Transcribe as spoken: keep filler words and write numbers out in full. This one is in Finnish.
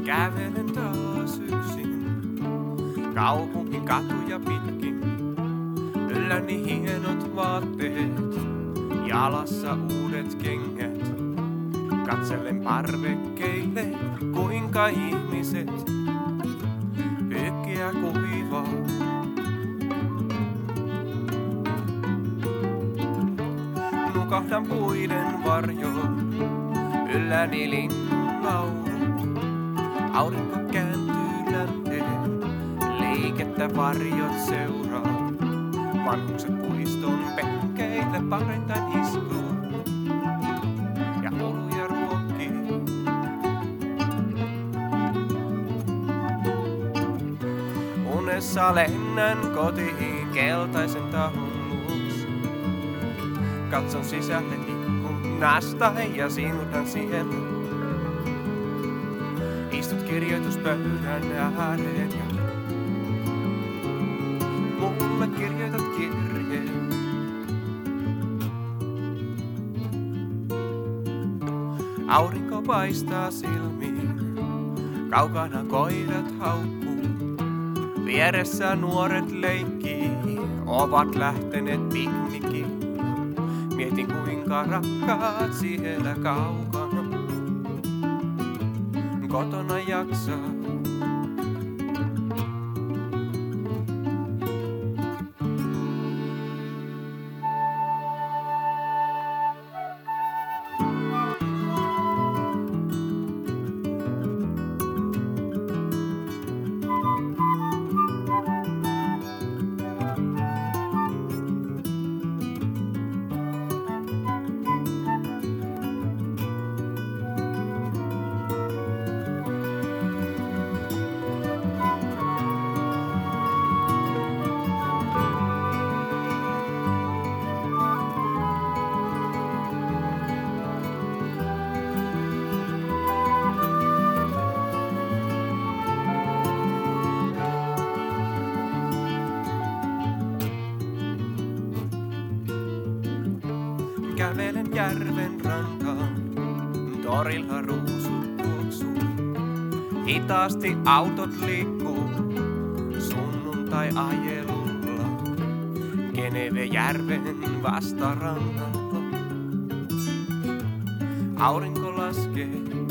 Kävelen taas yksin kaupungin katuja pitkin. Ylläni hienot vaatteet, jalassa uudet kengät. Katselen parvekkeille, kuinka ihmiset pyykkiä kuivaa. Nukahdan puiden varjoon, ylläni linnun laulu. Aurinko kääntyy länteen, liikettä varjot seuraa. Vanhukset puiston penkeille pareittain istuu ja oluja ruokkii. Unessa lennän kotiin keltaisen tahon luokse. Katson sisälle ikkunasta ja sinutan siellä. Istut kirjoituspöydän ääreen ja mulle kirjoitat kirjeen. Aurinko paistaa silmiin, kaukana koirat haukkuu. Vieressä nuoret leikkii, ovat lähteneet piknikiin. Mietin kuinka rakkaat siellä kaukana kotona jaksaa. Kävelen järven rantaan, torilla ruusut tuoksuu. Hitaasti autot liikkuu, sunnuntai-ajelulla. Genevejärven vastarannalla. Aurinko laskee,